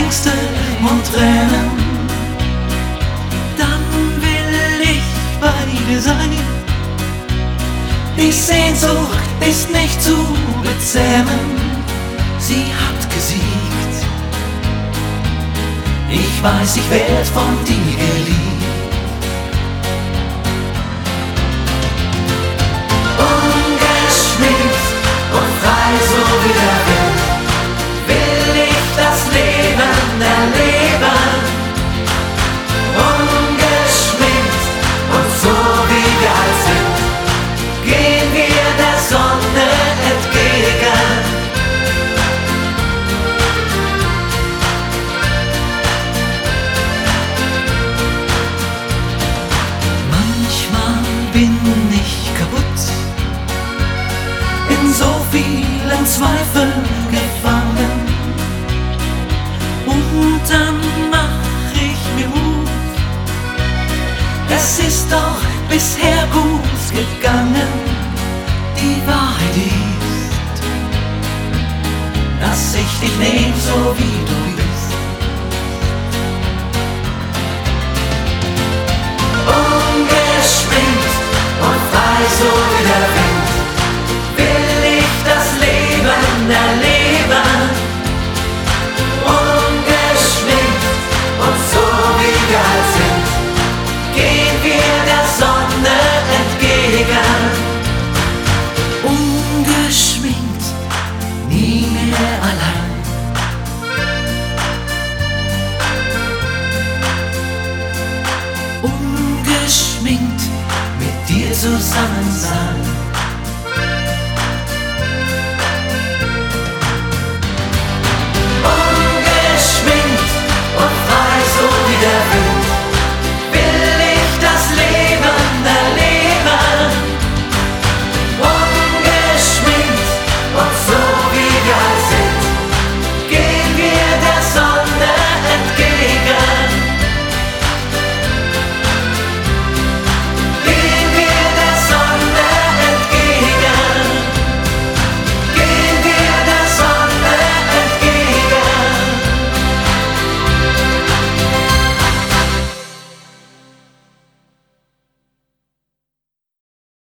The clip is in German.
Ängste und Tränen, dann will ich bei dir sein. Die Sehnsucht ist nicht zu bezähmen, sie hat gesiegt. Ich weiß, ich werd von dir geliebt. Ungeschminkt und frei so wie der Wind will ich das Leben erleben. Ungeschminkt und so wie wir alt sind, gehen wir der Sonne entgegen. Manchmal bin ich kaputt, in so vielen Zweifeln gefangen, und dann mach ich mir Mut. Es ist doch bisher gut gegangen. Die Wahrheit ist, dass ich dich nicht